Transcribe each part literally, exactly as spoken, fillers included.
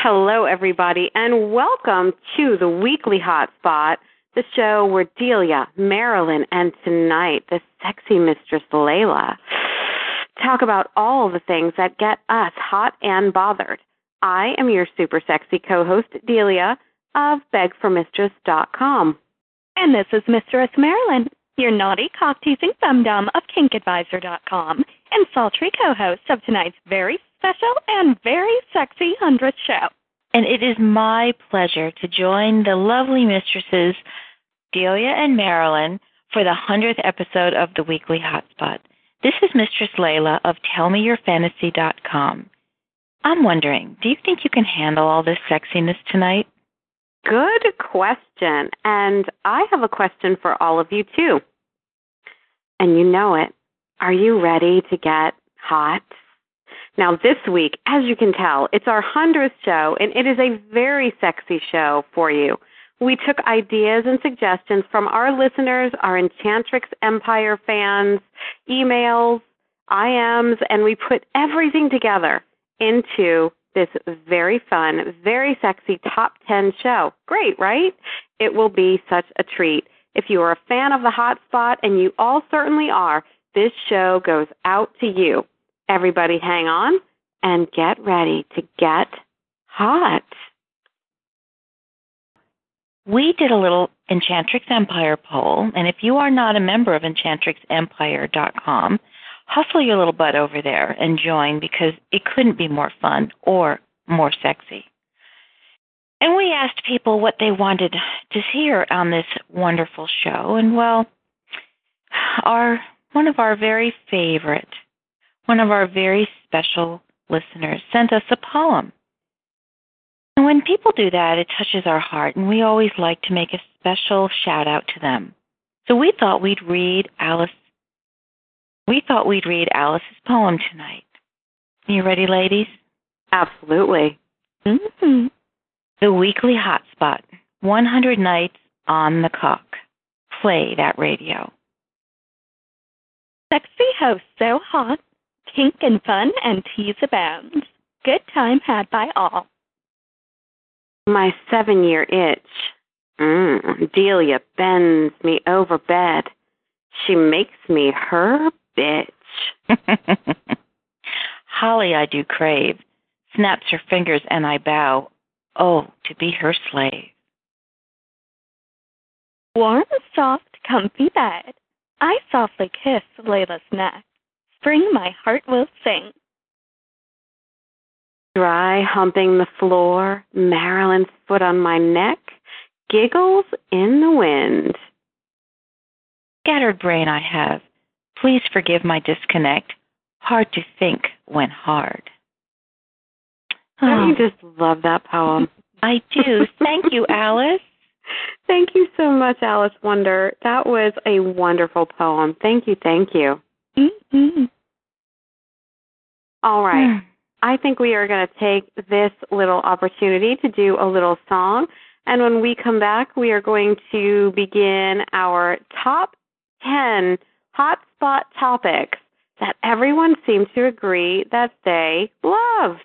Hello, everybody, and welcome to the Weekly Hotspot, the show where Delia, Marilyn, and tonight, the sexy Mistress Layla, talk about all the things that get us hot and bothered. I am your super sexy co-host, Delia, of beg for mistress dot com. And this is Mistress Marilyn, your naughty, cock-teasing thumb-dum of kink advisor dot com, and sultry co-host of tonight's very special and very sexy hundredth show. And it is my pleasure to join the lovely mistresses, Delia and Marilyn, for the hundredth episode of the Weekly Hotspot. This is Mistress Layla of tell me your fantasy dot com. I'm wondering, do you think you can handle all this sexiness tonight? Good question. And I have a question for all of you, too. And you know it. Are you ready to get hot? Now, this week, as you can tell, it's our hundredth show, and it is a very sexy show for you. We took ideas and suggestions from our listeners, our Enchantrix Empire fans, emails, I Ms, and we put everything together into this very fun, very sexy top ten show. Great, right? It will be such a treat. If you are a fan of the Hotspot, and you all certainly are, this show goes out to you. Everybody hang on and get ready to get hot. We did a little Enchantrix Empire poll, and if you are not a member of Enchantrix Empire dot com, hustle your little butt over there and join, because it couldn't be more fun or more sexy. And we asked people what they wanted to hear on this wonderful show, and well, our one of our very favorite, one of our very special listeners sent us a poem. And when people do that, it touches our heart, and we always like to make a special shout out to them. So we thought we'd read Alice. We thought we'd read Alice's poem tonight. Are you ready, ladies? Absolutely. Mm-hmm. The Weekly Hotspot, one hundred nights on the cock. Play that radio. Sexy host so hot, kink and fun and tease abound. Good time had by all. My seven-year itch. Mm, Delia bends me over bed. She makes me her bitch. Holly I do crave. Snaps her fingers and I bow. Oh, to be her slave. Warm, soft, comfy bed. I softly kiss Layla's neck. Spring my heart will sing. Dry humping the floor, Marilyn's foot on my neck, giggles in the wind. Scattered brain I have. Please forgive my disconnect. Hard to think when hard. Don't you just love that poem? I do. Thank you, Alice. Thank you so much, Alice Wonder. That was a wonderful poem. Thank you, thank you. Mm-hmm. All right. I think we are going to take this little opportunity to do a little song. And when we come back, we are going to begin our top ten hotspot topics that everyone seemed to agree that they loved.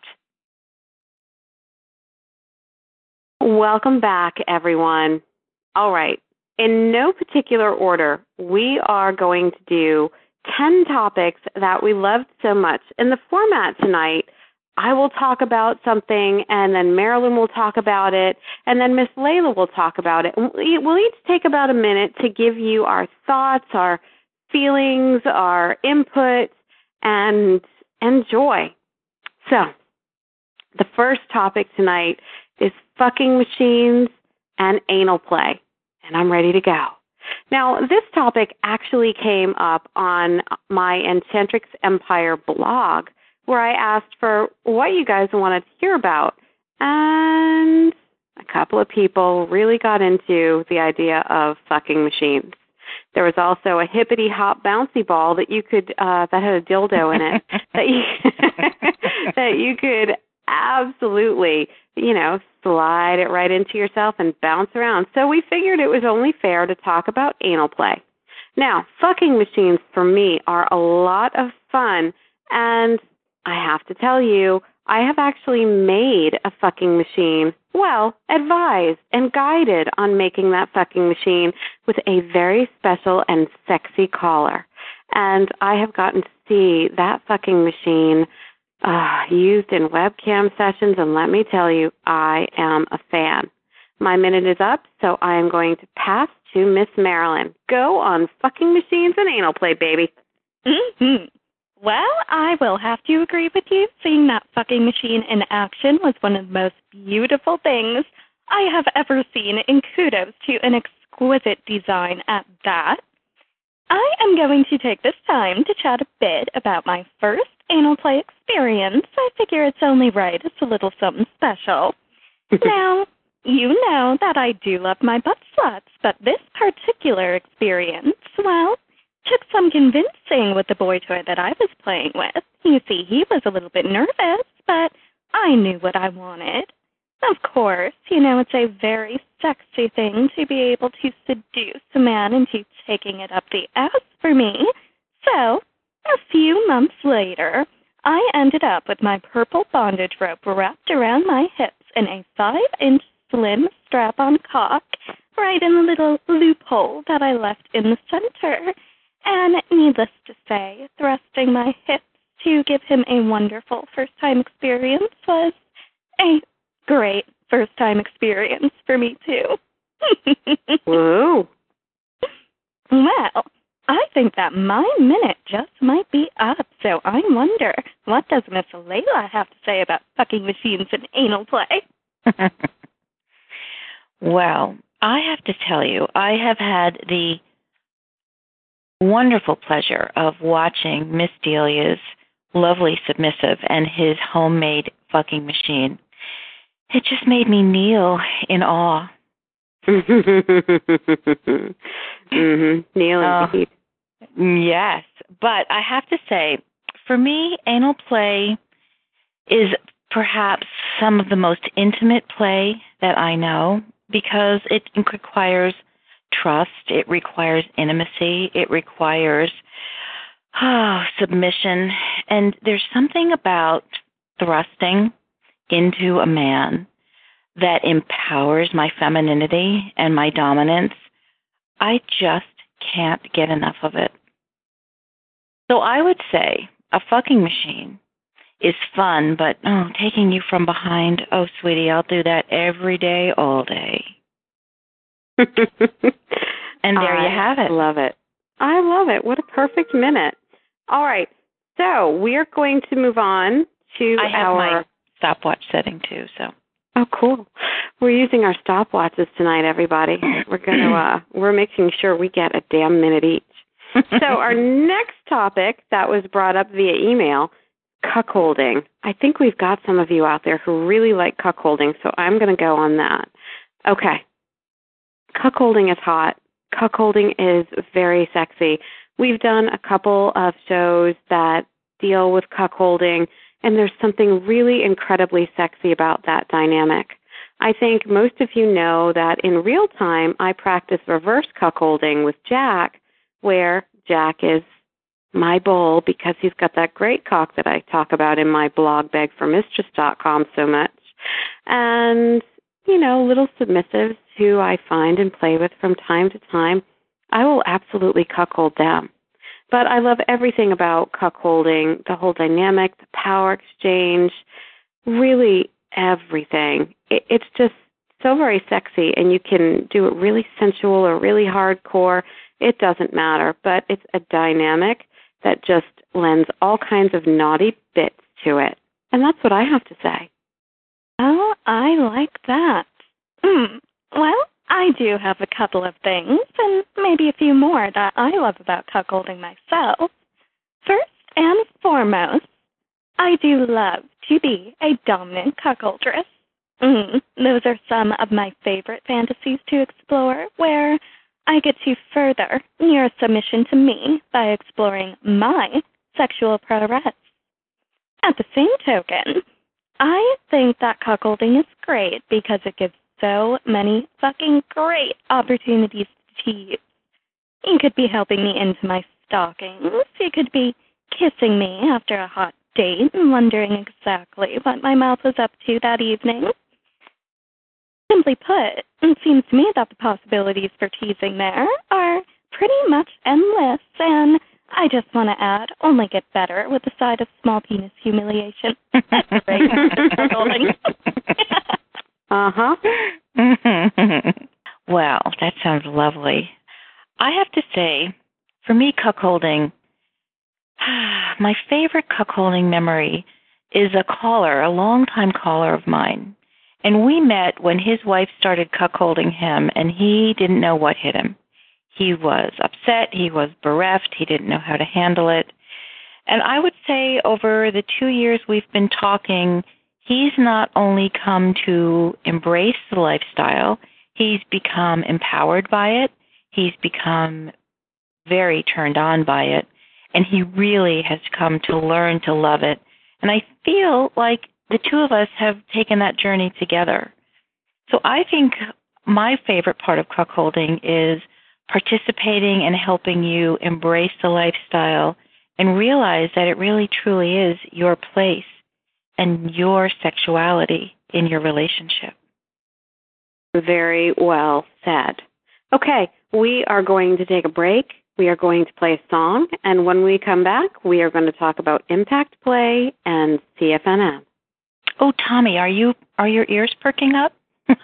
Welcome back, everyone. All right. In no particular order, we are going to do ten topics that we loved so much. In the format tonight, I will talk about something, and then Marilyn will talk about it, and then Miss Layla will talk about it. We'll each take about a minute to give you our thoughts, our feelings, our input, and, and joy. So, the first topic tonight is fucking machines and anal play, and I'm ready to go. Now, this topic actually came up on my Enchantrix Empire blog, where I asked for what you guys wanted to hear about, and a couple of people really got into the idea of fucking machines. There was also a hippity hop bouncy ball that you could uh, that had a dildo in it that you that you could absolutely, you know, slide it right into yourself and bounce around. So we figured it was only fair to talk about anal play. Now, fucking machines for me are a lot of fun, and I have to tell you, I have actually made a fucking machine, well, advised and guided on making that fucking machine with a very special and sexy collar. And I have gotten to see that fucking machine uh, used in webcam sessions, and let me tell you, I am a fan. My minute is up, so I am going to pass to Miss Marilyn. Go on fucking machines and anal play, baby. Mm-hmm. Well, I will have to agree with you. Seeing that fucking machine in action was one of the most beautiful things I have ever seen, and kudos to an exquisite design at that. I am going to take this time to chat a bit about my first anal play experience. I figure it's only right. It's a little something special. Now, you know that I do love my butt sluts, but this particular experience, well, took some convincing with the boy toy that I was playing with. You see, he was a little bit nervous, but I knew what I wanted. Of course, you know, it's a very sexy thing to be able to seduce a man into taking it up the ass for me. So, a few months later, I ended up with my purple bondage rope wrapped around my hips and a five-inch slim strap-on cock right in the little loophole that I left in the center. And needless to say, thrusting my hips to give him a wonderful first-time experience was a great first-time experience for me, too. Whoa. Well, I think that my minute just might be up, so I wonder, what does Miss Layla have to say about fucking machines and anal play? Well, I have to tell you, I have had the wonderful pleasure of watching Miss Delia's lovely submissive and his homemade fucking machine. It just made me kneel in awe. mm-hmm. Kneeling. Uh, yes, but I have to say, for me, anal play is perhaps some of the most intimate play that I know because it requires trust, it requires intimacy, it requires oh, submission, and there's something about thrusting into a man that empowers my femininity and my dominance. I just can't get enough of it. So I would say a fucking machine is fun, but oh, taking you from behind, oh, sweetie, I'll do that every day, all day. And there I you have it. I love it. I love it. What a perfect minute. All right. So we are going to move on to I have our... my stopwatch setting, too, so... Oh, cool. We're using our stopwatches tonight, everybody. We're going to, uh, we're making sure we get a damn minute each. So our next topic that was brought up via email, cuckolding. I think we've got some of you out there who really like cuckolding, so I'm going to go on that. Okay. Cuckolding is hot. Cuckolding is very sexy. We've done a couple of shows that deal with cuckolding, and there's something really incredibly sexy about that dynamic. I think most of you know that in real time, I practice reverse cuckolding with Jack, where Jack is my bull because he's got that great cock that I talk about in my blog, beg for mistress dot com, so much. And, you know, little submissives who I find and play with from time to time, I will absolutely cuckold them. But I love everything about cuckolding, the whole dynamic, the power exchange, really everything. It, it's just so very sexy, and you can do it really sensual or really hardcore. It doesn't matter, but it's a dynamic that just lends all kinds of naughty bits to it. And that's what I have to say. Oh, I like that. Mm. Well, I do have a couple of things, and maybe a few more that I love about cuckolding myself. First and foremost, I do love to be a dominant cuckoldress. Mm, those are some of my favorite fantasies to explore, where I get to further your submission to me by exploring my sexual prowess. At the same token, I think that cuckolding is great because it gives so many fucking great opportunities to tease. You could be helping me into my stockings. You could be kissing me after a hot date, wondering exactly what my mouth was up to that evening. Simply put, it seems to me that the possibilities for teasing there are pretty much endless, and I just want to add, only get better with a side of small penis humiliation. That's great. Uh-huh. Wow, that sounds lovely. I have to say, for me, cuckolding, my favorite cuckolding memory is a caller, a longtime caller of mine. And we met when his wife started cuckolding him, and he didn't know what hit him. He was upset. He was bereft. He didn't know how to handle it. And I would say over the two years we've been talking, he's not only come to embrace the lifestyle, he's become empowered by it. He's become very turned on by it. And he really has come to learn to love it. And I feel like the two of us have taken that journey together. So I think my favorite part of cuckolding is participating and helping you embrace the lifestyle and realize that it really truly is your place and your sexuality in your relationship. Very well said. Okay, we are going to take a break. We are going to play a song, and when we come back, we are going to talk about impact play and C F N M. Oh, Tommy, are you are your ears perking up?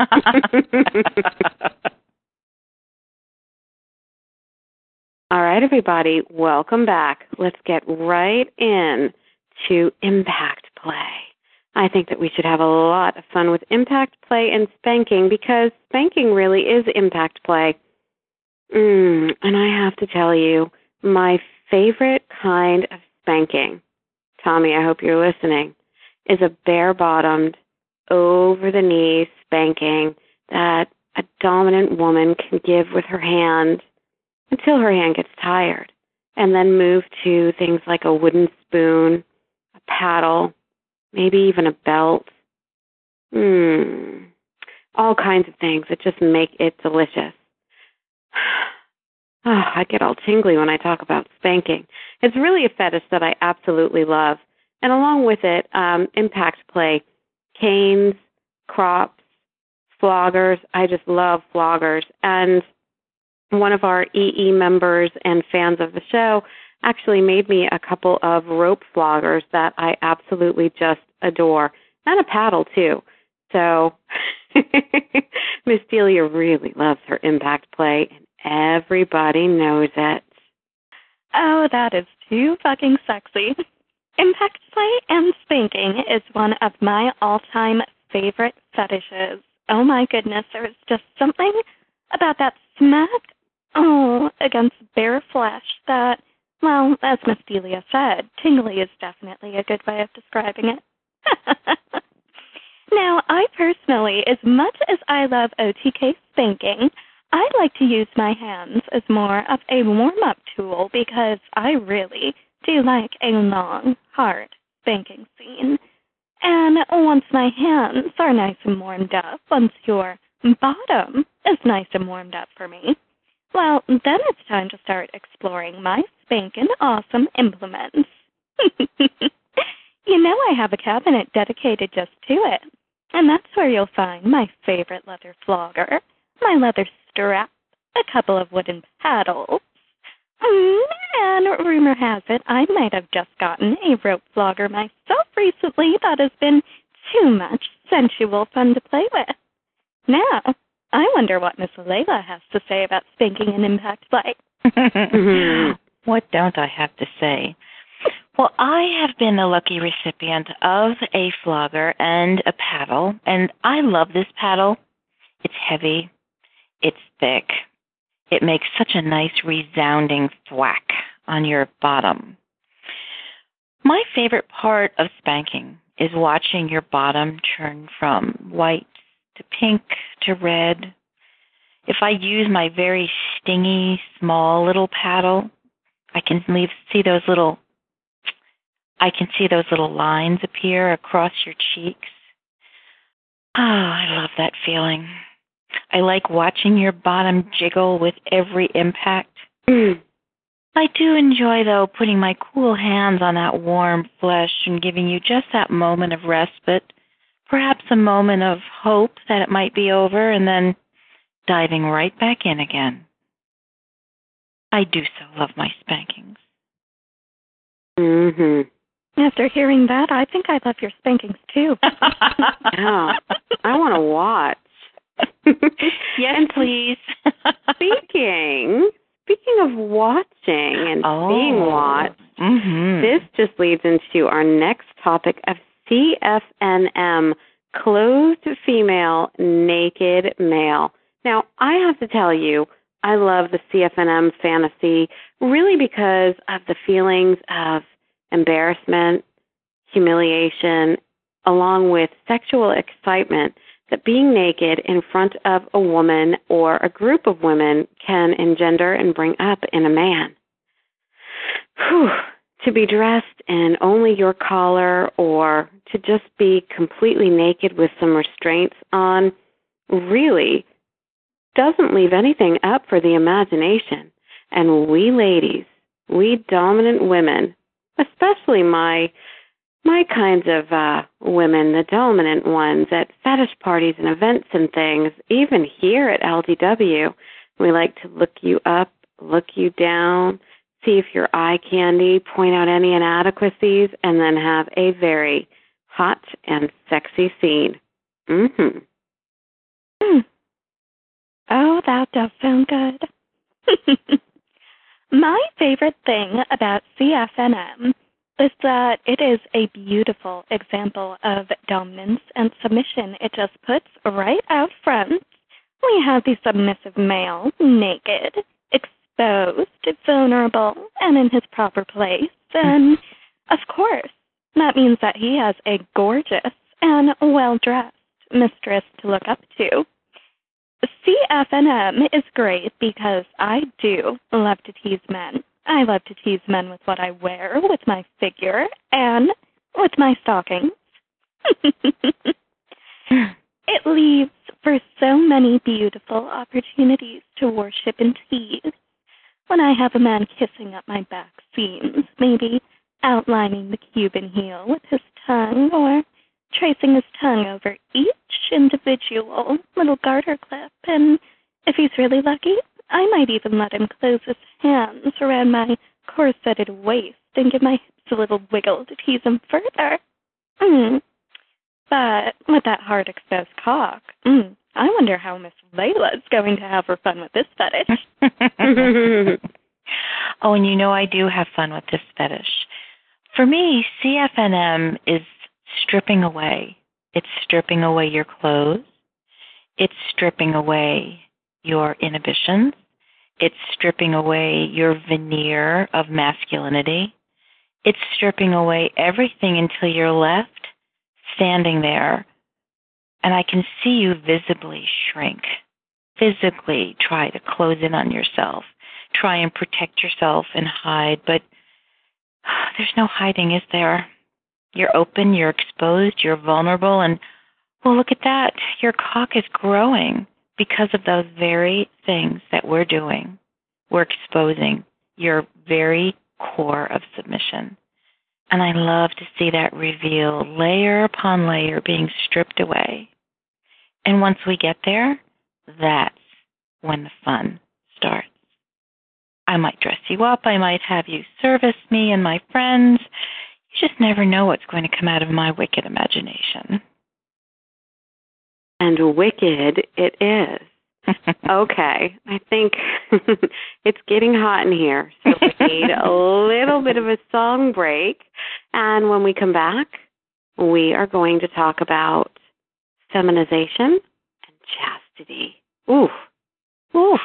All right, everybody, welcome back. Let's get right in to impact play. I think that we should have a lot of fun with impact play and spanking because spanking really is impact play. Mm, and I have to tell you, my favorite kind of spanking, Tommy, I hope you're listening, is a bare-bottomed, over-the-knee spanking that a dominant woman can give with her hand until her hand gets tired, and then move to things like a wooden spoon, a paddle, maybe even a belt. Mm, all kinds of things that just make it delicious. Oh, I get all tingly when I talk about spanking. It's really a fetish that I absolutely love. And along with it, um, impact play, canes, crops, floggers. I just love floggers. And one of our E E members and fans of the show actually made me a couple of rope floggers that I absolutely just adore, and a paddle, too. So Miss Delia really loves her impact play, and everybody knows it. Oh, that is too fucking sexy. Impact play and spanking is one of my all-time favorite fetishes. Oh my goodness, there is just something about that smack, oh, against bare flesh that, well, as Miss Delia said, tingly is definitely a good way of describing it. Now, I personally, as much as I love O T K spanking, I like to use my hands as more of a warm-up tool because I really do like a long, hard spanking scene. And once my hands are nice and warmed up, once your bottom is nice and warmed up for me, well, then it's time to start exploring my spankin' awesome implements. You know I have a cabinet dedicated just to it, and that's where you'll find my favorite leather flogger, my leather strap, a couple of wooden paddles, mm, and rumor has it I might have just gotten a rope flogger myself recently that has been too much sensual fun to play with. Now, I wonder what Miss Layla has to say about spanking and impact play. What don't I have to say? Well, I have been the lucky recipient of a flogger and a paddle, and I love this paddle. It's heavy. It's thick. It makes such a nice resounding thwack on your bottom. My favorite part of spanking is watching your bottom turn from white to pink to red. If I use my very stingy, small little paddle, I can leave, see those little I can see those little lines appear across your cheeks. Oh, I love that feeling. I like watching your bottom jiggle with every impact. Mm. I do enjoy, though, putting my cool hands on that warm flesh and giving you just that moment of respite, perhaps a moment of hope that it might be over, and then diving right back in again. I do so love my spankings. Mm-hmm. After hearing that, I think I love your spankings, too. Yeah, I want to watch. Yes, and please. Speaking, speaking of watching and oh. being watched, mm-hmm. this just leads into our next topic of C F N M, clothed female, naked male. Now, I have to tell you, I love the C F N M fantasy really because of the feelings of embarrassment, humiliation, along with sexual excitement that being naked in front of a woman or a group of women can engender and bring up in a man. Whew. To be dressed in only your collar or to just be completely naked with some restraints on really doesn't leave anything up for the imagination. And we ladies, we dominant women, especially my my kinds of uh, women, the dominant ones at fetish parties and events and things, even here at L D W, we like to look you up, look you down, see if you're eye candy, point out any inadequacies, and then have a very hot and sexy scene. Mm-hmm. Mm. Oh, that does sound good. My favorite thing about C F N M is that it is a beautiful example of dominance and submission. It just puts right out front. We have the submissive male, naked, exposed, vulnerable, and in his proper place. And, of course, that means that he has a gorgeous and well-dressed mistress to look up to. C F N M is great because I do love to tease men. I love to tease men with what I wear, with my figure, and with my stockings. It leaves for so many beautiful opportunities to worship and tease. When I have a man kissing up my back seams, maybe outlining the Cuban heel with his tongue, or tracing his tongue over each individual little garter clip, and if he's really lucky, I might even let him close his hands around my corseted waist and give my hips a little wiggle to tease him further. Mm. But with that hard exposed cock, mm, I wonder how Miss Layla's going to have her fun with this fetish. Oh, and you know I do have fun with this fetish. For me, C F N M is stripping away. It's stripping away your clothes. It's stripping away your inhibitions. It's stripping away your veneer of masculinity. It's stripping away everything until you're left standing there, and I can see you visibly shrink, physically try to close in on yourself, try and protect yourself and hide, but there's no hiding, is there? You're open, you're exposed, you're vulnerable, and, well, look at that. Your cock is growing because of those very things that we're doing. We're exposing your very core of submission. And I love to see that reveal, layer upon layer, being stripped away. And once we get there, that's when the fun starts. I might dress you up. I might have you service me and my friends. You just never know what's going to come out of my wicked imagination. And wicked it is. Okay, I think it's getting hot in here, so we need a little bit of a song break. And when we come back, we are going to talk about feminization and chastity. Oof. Oof.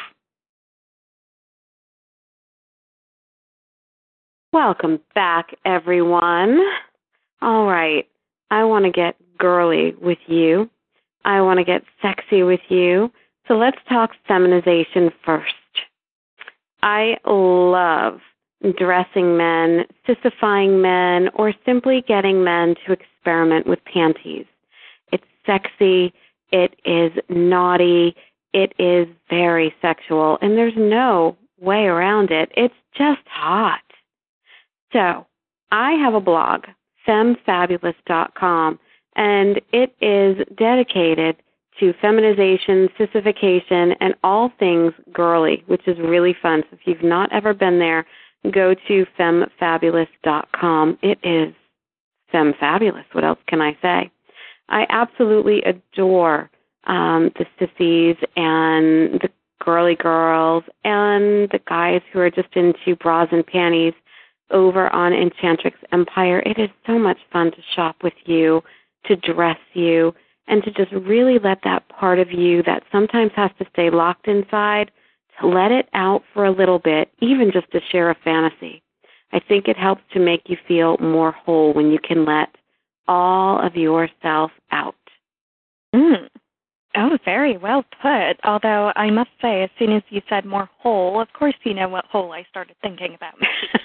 Welcome back, everyone. All right, I want to get girly with you. I want to get sexy with you. So let's talk feminization first. I love dressing men, sissifying men, or simply getting men to experiment with panties. It's sexy, it is naughty, it is very sexual, and there's no way around it. It's just hot. So I have a blog, femme fabulous dot com, and it is dedicated to feminization, sissification, and all things girly, which is really fun. So if you've not ever been there, go to femme fabulous dot com. It is femme fabulous. What else can I say? I absolutely adore um, the sissies and the girly girls and the guys who are just into bras and panties over on Enchantrix Empire. It is so much fun to shop with you, to dress you, and to just really let that part of you that sometimes has to stay locked inside, to let it out for a little bit, even just to share a fantasy. I think it helps to make you feel more whole when you can let all of yourself out. Mm. Oh, very well put. Although I must say, as soon as you said more whole, of course you know what whole I started thinking about.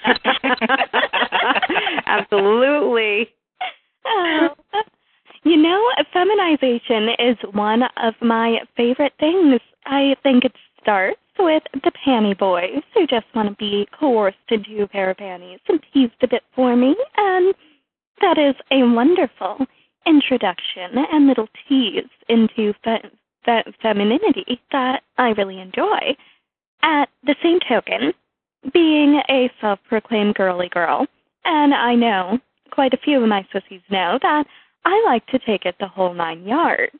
Absolutely. Oh. You know, feminization is one of my favorite things. I think it starts with the panty boys who just want to be coerced into a pair of panties and teased a bit for me, and that is a wonderful introduction and little tease into fe- fe- femininity that I really enjoy. At the same token, being a self-proclaimed girly girl, and I know quite a few of my sissies know that I like to take it the whole nine yards.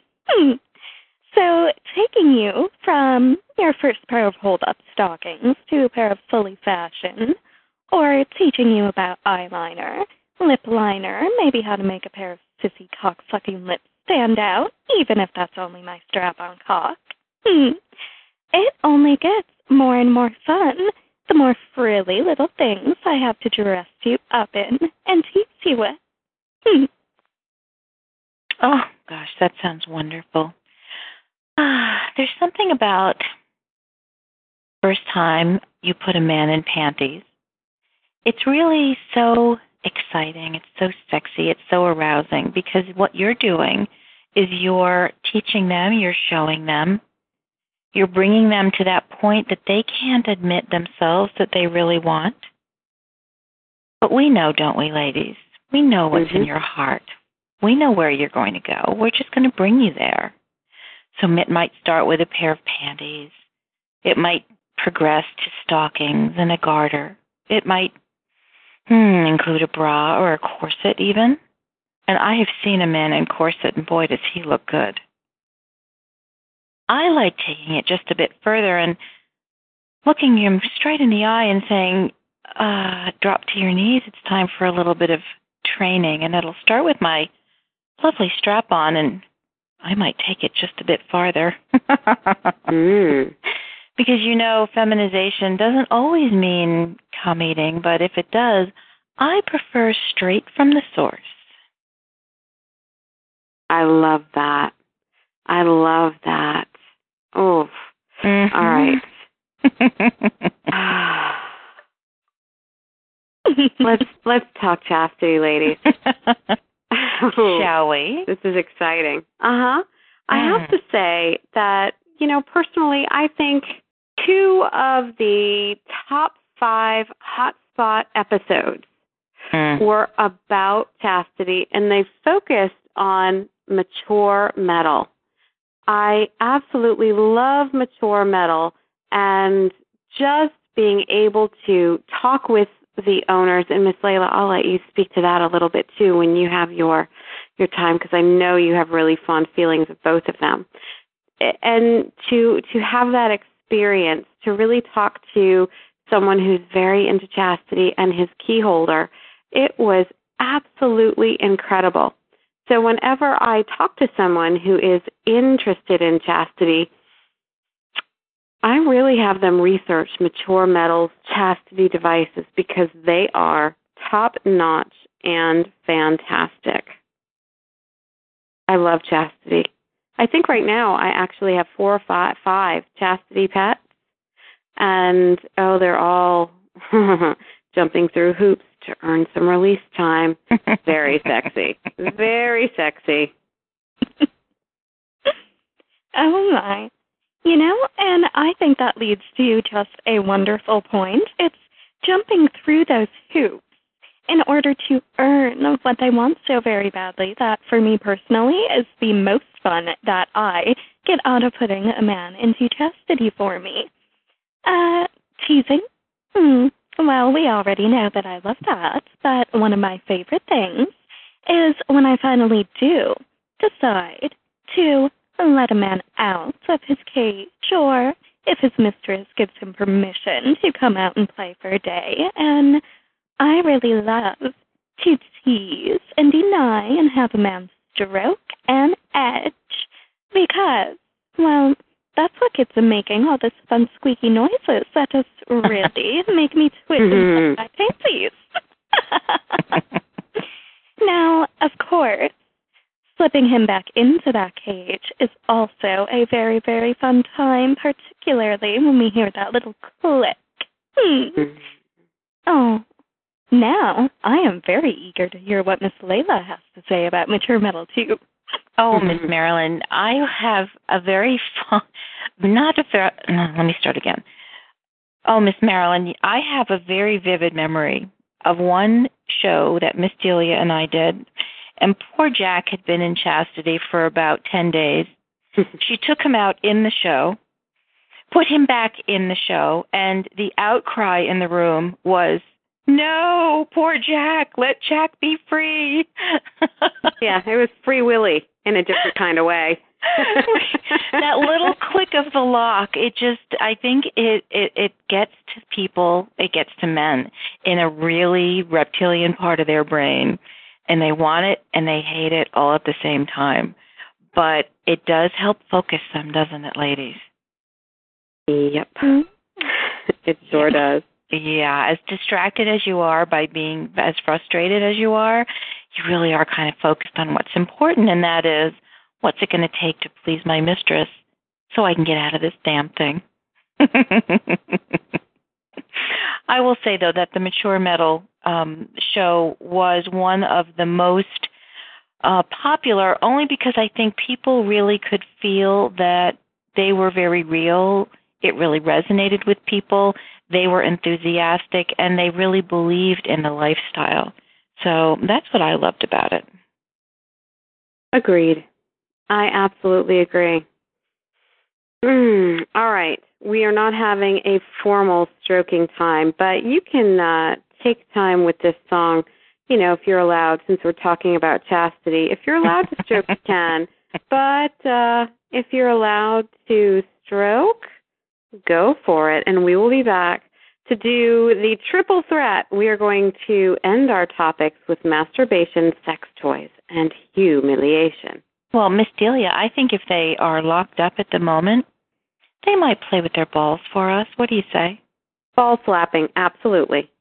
So taking you from your first pair of hold-up stockings to a pair of fully fashioned, or teaching you about eyeliner, lip liner, maybe how to make a pair of sissy cock-sucking lips stand out, even if that's only my strap-on cock. Hmm. It only gets more and more fun the more frilly little things I have to dress you up in and tease you with. Hmm. Oh, gosh, that sounds wonderful. Ah, there's something about first time you put a man in panties. It's really so exciting. It's so sexy. It's so arousing because what you're doing is you're teaching them, you're showing them, you're bringing them to that point that they can't admit themselves that they really want. But we know, don't we, ladies? We know what's mm-hmm. in your heart. We know where you're going to go. We're just going to bring you there. So it might start with a pair of panties. It might progress to stockings and a garter. It might hmm, include a bra or a corset even. And I have seen a man in corset, and boy, does he look good. I like taking it just a bit further and looking him straight in the eye and saying, uh, drop to your knees. It's time for a little bit of training. And it'll start with my lovely strap-on, and I might take it just a bit farther. mm. Because, you know, feminization doesn't always mean cum eating, but if it does, I prefer straight from the source. I love that. I love that. Oh, mm-hmm. All right. let's let's talk chastity, ladies. Shall we? This is exciting. Uh-huh. I mm. have to say that, you know, personally, I think two of the top five hotspot episodes mm. were about chastity, and they focused on mature metal. I absolutely love mature metal, and just being able to talk with the owners, and Miss Layla, I'll let you speak to that a little bit too when you have your your time, because I know you have really fond feelings of both of them. And to to have that experience, to really talk to someone who's very into chastity and his key holder, it was absolutely incredible. So whenever I talk to someone who is interested in chastity, I really have them research Mature Metal's chastity devices because they are top-notch and fantastic. I love chastity. I think right now I actually have four or five, five chastity pets, and, oh, they're all jumping through hoops to earn some release time. Very sexy. Very sexy. Oh, my. You know, and I think that leads to just a wonderful point. It's jumping through those hoops in order to earn what they want so very badly that, for me personally, is the most fun that I get out of putting a man into chastity for me. Uh, teasing? Hmm. Well, we already know that I love that, but one of my favorite things is when I finally do decide to let a man out of his cage, or if his mistress gives him permission to come out and play for a day. And I really love to tease and deny and have a man stroke and edge because, well, that's what gets him making all this fun squeaky noises that just really make me twitch Mm-hmm. my panties. Now, of course, slipping him back into that cage is also a very, very fun time, particularly when we hear that little click. Hmm. Oh, now I am very eager to hear what Miss Layla has to say about mature metal, too. Oh, Miss Marilyn, I have a very fun, not a fair, no, let me start again. Oh, Miss Marilyn, I have a very vivid memory of one show that Miss Delia and I did, and poor Jack had been in chastity for about ten days. She took him out in the show, put him back in the show, and the outcry in the room was, "No, poor Jack, let Jack be free." Yeah, it was Free Willy in a different kind of way. That little click of the lock, it just, I think it, it, it gets to people, it gets to men in a really reptilian part of their brain, and they want it and they hate it all at the same time. But it does help focus them, doesn't it, ladies? Yep. It sure does. Yeah, as distracted as you are by being as frustrated as you are, you really are kind of focused on what's important, and that is, what's it going to take to please my mistress so I can get out of this damn thing? I will say, though, that the Mature Metal um, show was one of the most uh, popular only because I think people really could feel that they were very real. It really resonated with people. They were enthusiastic, and they really believed in the lifestyle. So that's what I loved about it. Agreed. I absolutely agree. Mm, all right. We are not having a formal stroking time, but you can uh, take time with this song, you know, if you're allowed, since we're talking about chastity. If you're allowed to stroke, you can. But uh, if you're allowed to stroke, go for it. And we will be back to do the triple threat. We are going to end our topics with masturbation, sex toys, and humiliation. Well, Miss Delia, I think if they are locked up at the moment, they might play with their balls for us. What do you say? Ball slapping, absolutely.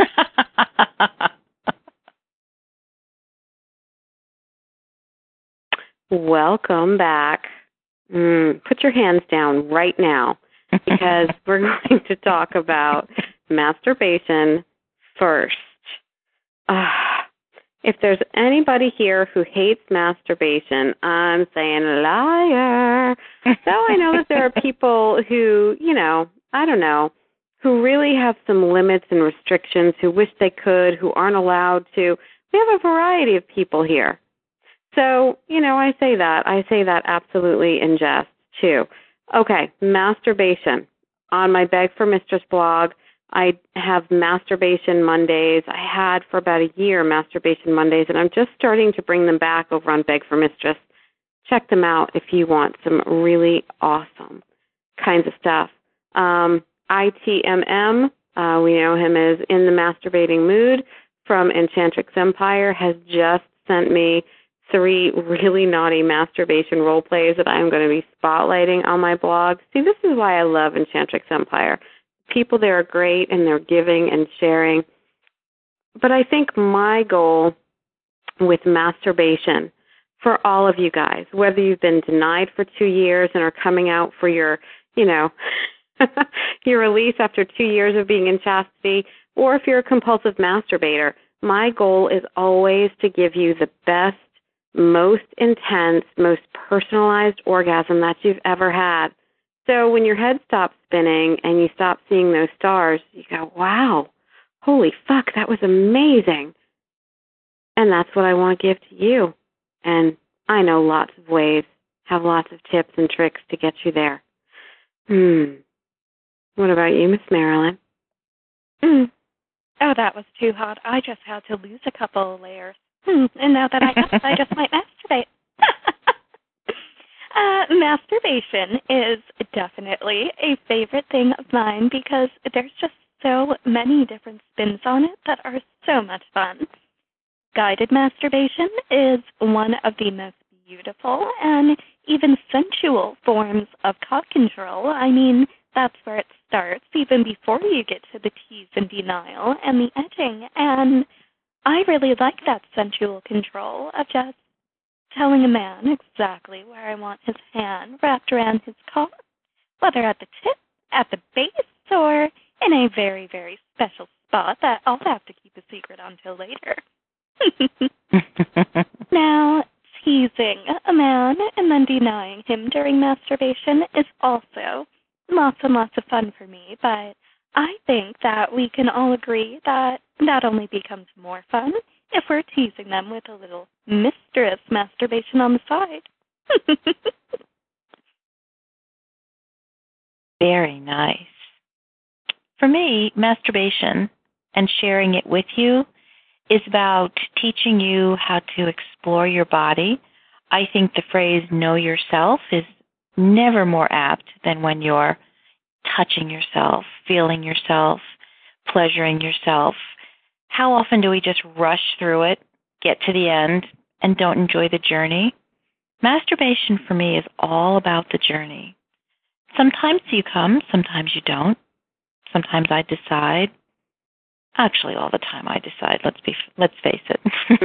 Welcome back. Mm, put your hands down right now because we're going to talk about masturbation first. Uh, if there's anybody here who hates masturbation, I'm saying liar. So I know that there are people who, you know, I don't know, who really have some limits and restrictions, who wish they could, who aren't allowed to. We have a variety of people here. So, you know, I say that. I say that absolutely in jest, too. Okay, masturbation. On my Beg for Mistress blog, I have Masturbation Mondays. I had for about a year Masturbation Mondays, and I'm just starting to bring them back over on Beg for Mistress. Check them out if you want some really awesome kinds of stuff. Um, I T M M, uh, we know him as In the Masturbating Mood from Enchantrix Empire, has just sent me three really naughty masturbation role plays that I'm going to be spotlighting on my blog. See, this is why I love Enchantrix Empire. People there are great, and they're giving and sharing. But I think my goal with masturbation for all of you guys, whether you've been denied for two years and are coming out for your, you know, your release after two years of being in chastity, or if you're a compulsive masturbator, my goal is always to give you the best, most intense, most personalized orgasm that you've ever had. So when your head stops spinning and you stop seeing those stars, you go, wow, holy fuck, that was amazing. And that's what I want to give to you. And I know lots of ways, have lots of tips and tricks to get you there. Hmm. What about you, Miss Marilyn? Mm. Oh, that was too hot. I just had to lose a couple of layers. Hmm. And now that I have, I just might masturbate. uh, masturbation is definitely a favorite thing of mine because there's just so many different spins on it that are so much fun. Guided masturbation is one of the most beautiful and even sensual forms of cock control. I mean, that's where it starts, even before you get to the tease and denial and the edging. And I really like that sensual control of just telling a man exactly where I want his hand wrapped around his cock, whether at the tip, at the base, or in a very, very special spot that I'll have to keep a secret until later. Now, teasing a man and then denying him during masturbation is also lots and lots of fun for me, but I think that we can all agree that that only becomes more fun if we're teasing them with a little mistress masturbation on the side. Very nice. For me, masturbation and sharing it with you is about teaching you how to explore your body. I think the phrase know yourself is never more apt than when you're touching yourself, feeling yourself, pleasuring yourself. How often do we just rush through it, get to the end, and don't enjoy the journey? Masturbation for me is all about the journey. Sometimes you come, sometimes you don't. Sometimes I decide. Actually, all the time I decide. Let's be. Let's face it.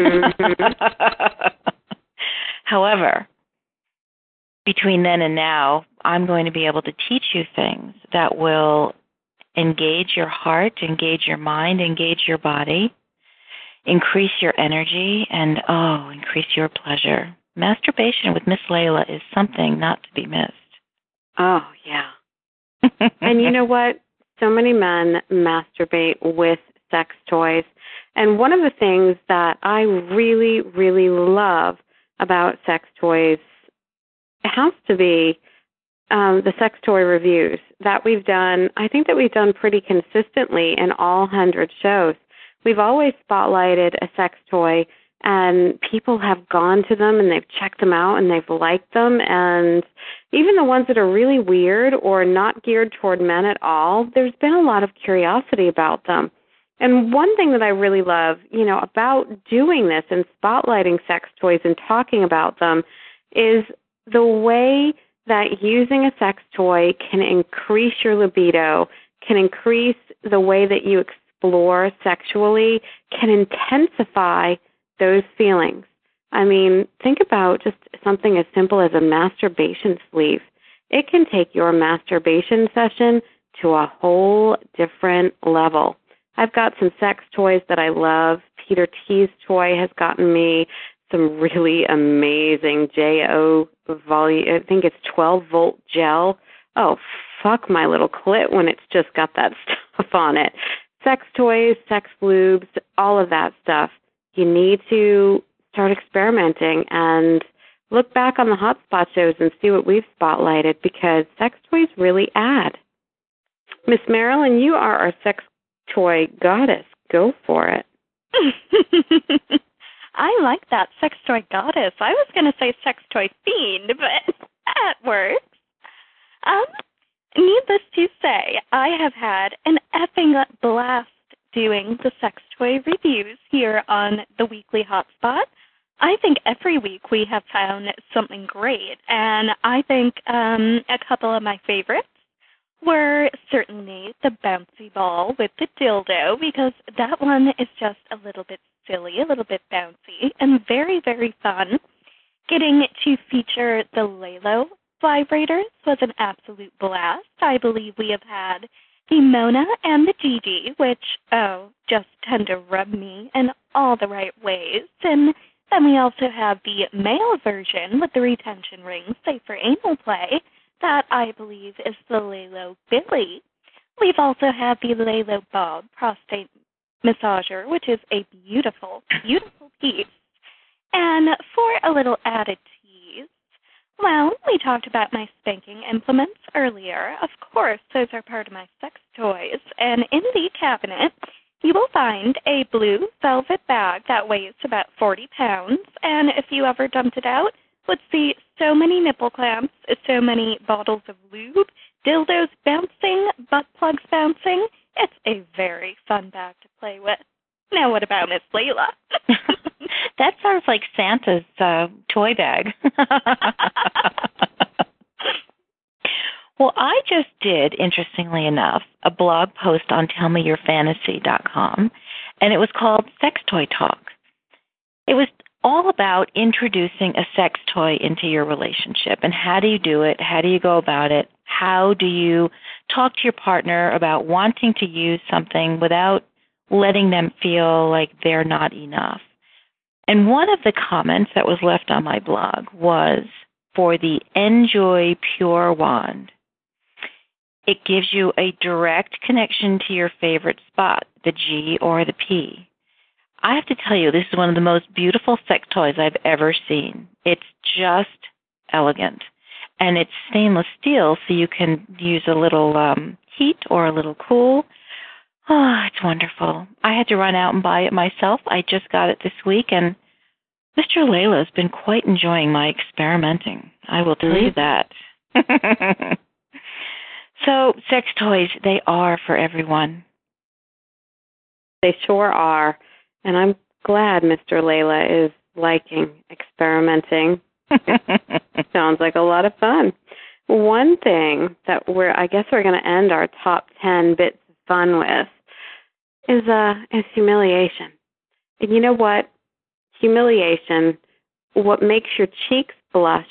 Mm-hmm. However, between then and now, I'm going to be able to teach you things that will engage your heart, engage your mind, engage your body, increase your energy, and, oh, increase your pleasure. Masturbation with Miss Layla is something not to be missed. Oh, yeah. And you know what? So many men masturbate with sex toys. And one of the things that I really, really love about sex toys has to be um, the sex toy reviews that we've done. I think that we've done pretty consistently in all one hundred shows. We've always spotlighted a sex toy, and people have gone to them and they've checked them out and they've liked them. And even the ones that are really weird or not geared toward men at all, there's been a lot of curiosity about them. And one thing that I really love, you know, about doing this and spotlighting sex toys and talking about them is the way that using a sex toy can increase your libido, can increase the way that you explore sexually, can intensify those feelings. I mean, think about just something as simple as a masturbation sleeve. It can take your masturbation session to a whole different level. I've got some sex toys that I love. Peter T's toy has gotten me some really amazing J O volume. I think it's twelve volt gel. Oh, fuck my little clit when it's just got that stuff on it. Sex toys, sex lubes, all of that stuff. You need to start experimenting and look back on the hotspot shows and see what we've spotlighted, because sex toys really add. Miss Marilyn, you are our sex toy goddess. Go for it. I like that, sex toy goddess. I was going to say sex toy fiend, but that works. Um, needless to say, I have had an effing blast doing the sex toy reviews here on the Weekly Hotspot. I think every week we have found something great, and I think um, a couple of my favorites were certainly the bouncy ball with the dildo, because that one is just a little bit silly, a little bit bouncy, and very, very fun. Getting to feature the Lalo vibrators was an absolute blast. I believe we have had the Mona and the Gigi, which, oh, just tend to rub me in all the right ways. And then we also have the male version with the retention rings, safe for anal play. that I believe is the Lalo Billy. We've also had the Lalo Bob prostate massager, which is a beautiful, beautiful piece. And for a little added tease, well, we talked about my spanking implements earlier. Of course, those are part of my sex toys. And in the cabinet, you will find a blue velvet bag that weighs about forty pounds. And if you ever dumped it out, would see so many nipple clamps, so many bottles of lube, dildos bouncing, butt plugs bouncing. It's a very fun bag to play with. Now, what about Miss Layla? That sounds like Santa's uh, toy bag. Well, I just did, interestingly enough, a blog post on tell me your fantasy dot com, and it was called Sex Toy Talk. It was all about introducing a sex toy into your relationship, and how do you do it? How do you go about it? How do you talk to your partner about wanting to use something without letting them feel like they're not enough? And one of the comments that was left on my blog was for the Enjoy Pure Wand. It gives you a direct connection to your favorite spot, the G or the P. I have to tell you, this is one of the most beautiful sex toys I've ever seen. It's just elegant. And it's stainless steel, so you can use a little um, heat or a little cool. Oh, it's wonderful. I had to run out and buy it myself. I just got it this week, and Mister Layla has been quite enjoying my experimenting. I will tell you that. So, sex toys, they are for everyone. They sure are. And I'm glad Mister Layla is liking experimenting. Sounds like a lot of fun. One thing that we're, I guess we're going to end our top ten bits of fun with is, uh, is humiliation. And you know what? Humiliation, what makes your cheeks blush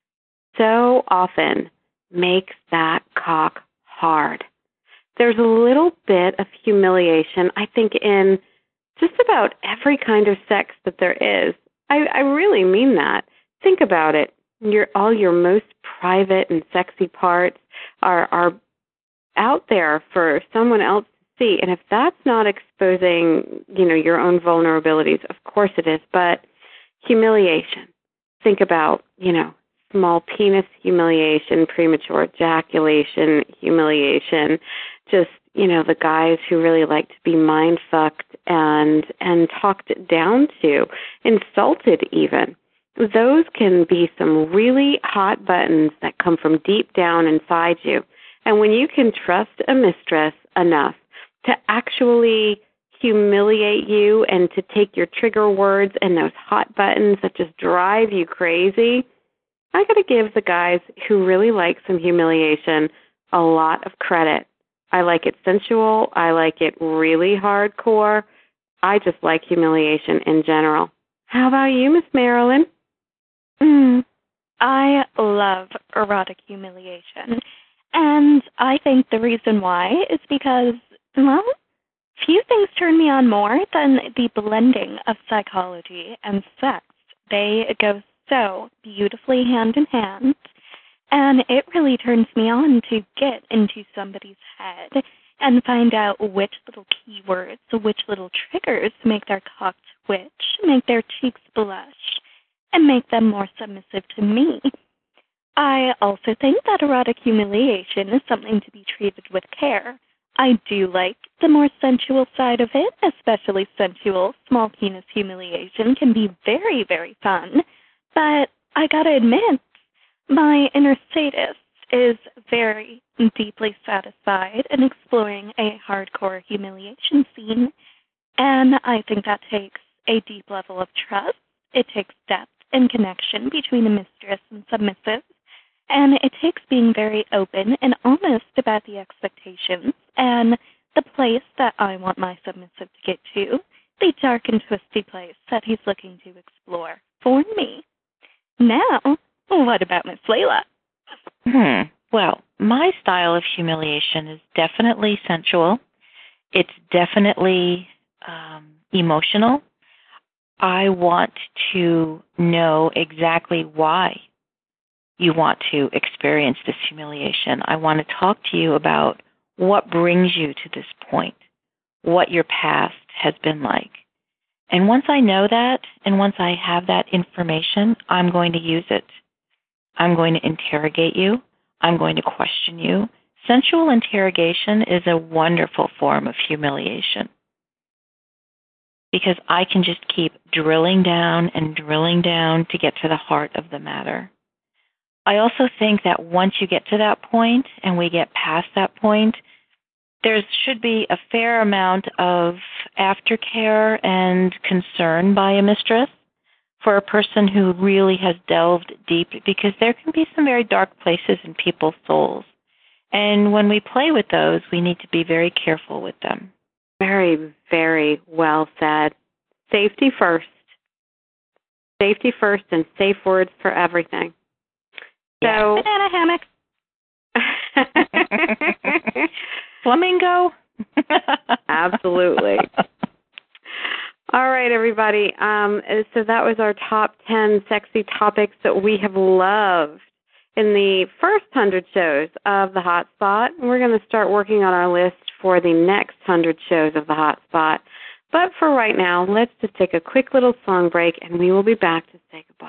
so often makes that cock hard. There's a little bit of humiliation, I think, in just about every kind of sex that there is. I, I really mean that. Think about it. Your, all your most private and sexy parts are, are out there for someone else to see. And if that's not exposing, you know, your own vulnerabilities, of course it is. But humiliation. Think about, you know, small penis humiliation, premature ejaculation humiliation, just, you know, the guys who really like to be mind-fucked and and talked down to, insulted even. Those can be some really hot buttons that come from deep down inside you. And when you can trust a mistress enough to actually humiliate you and to take your trigger words and those hot buttons that just drive you crazy, I got to give the guys who really like some humiliation a lot of credit. I like it sensual. I like it really hardcore. I just like humiliation in general. How about you, Miss Marilyn? Mm, I love erotic humiliation. And I think the reason why is because, well, few things turn me on more than the blending of psychology and sex. They go so beautifully hand in hand. And it really turns me on to get into somebody's head and find out which little keywords, which little triggers make their cock twitch, make their cheeks blush, and make them more submissive to me. I also think that erotic humiliation is something to be treated with care. I do like the more sensual side of it, especially sensual small penis humiliation can be very, very fun. But I gotta admit, my inner sadist is very deeply satisfied in exploring a hardcore humiliation scene, and I think that takes a deep level of trust. It takes depth and connection between the mistress and submissive, and it takes being very open and honest about the expectations and the place that I want my submissive to get to, the dark and twisty place that he's looking to explore for me. Now, what about Miss Layla? Hmm. Well, my style of humiliation is definitely sensual. It's definitely um, emotional. I want to know exactly why you want to experience this humiliation. I want to talk to you about what brings you to this point, what your past has been like. And once I know that, and once I have that information, I'm going to use it. I'm going to interrogate you. I'm going to question you. Sensual interrogation is a wonderful form of humiliation because I can just keep drilling down and drilling down to get to the heart of the matter. I also think that once you get to that point and we get past that point, there should be a fair amount of aftercare and concern by a mistress for a person who really has delved deep, because there can be some very dark places in people's souls. And when we play with those, we need to be very careful with them. Very, very well said. Safety first. Safety first and safe words for everything. So, banana hammock. Flamingo. Absolutely. All right, everybody. Um, so that was our top ten sexy topics that we have loved in the first hundred shows of the Hot Spot. We're going to start working on our list for the next hundred shows of the Hot Spot. But for right now, let's just take a quick little song break, and we will be back to say goodbye.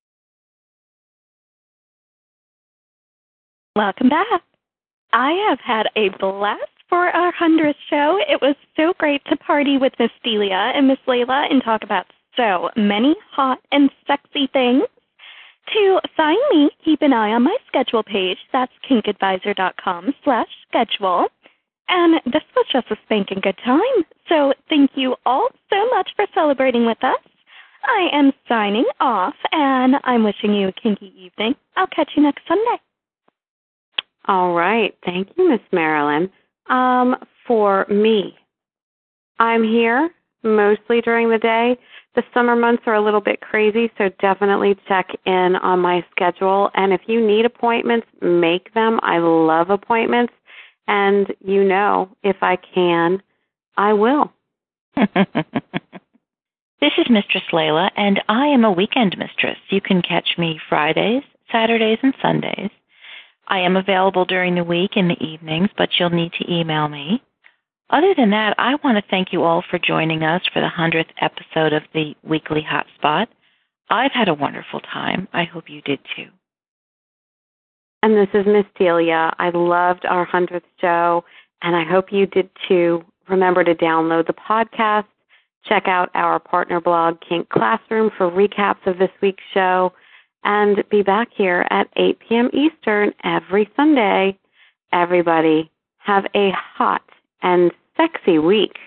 Welcome back. I have had a blast for our hundredth show. It was so great to party with Miss Delia and Miss Layla and talk about so many hot and sexy things. To find me, keep an eye on my schedule page. That's kinkadvisor.com slash schedule. And this was just a spanking good time. So thank you all so much for celebrating with us. I am signing off, and I'm wishing you a kinky evening. I'll catch you next Sunday. All right. Thank you, Miss Marilyn. Um, for me, I'm here mostly during the day. The summer months are a little bit crazy, so definitely check in on my schedule. And if you need appointments, make them. I love appointments. And you know, if I can, I will. This is Mistress Layla, and I am a weekend mistress. You can catch me Fridays, Saturdays, and Sundays. I am available during the week in the evenings, but you'll need to email me. Other than that, I want to thank you all for joining us for the hundredth episode of the Weekly Hot Spot. I've had a wonderful time. I hope you did too. And this is Miss Delia. I loved our hundredth show, and I hope you did too. Remember to download the podcast. Check out our partner blog, Kink Classroom, for recaps of this week's show. And be back here at eight p.m. Eastern every Sunday. Everybody, have a hot and sexy week.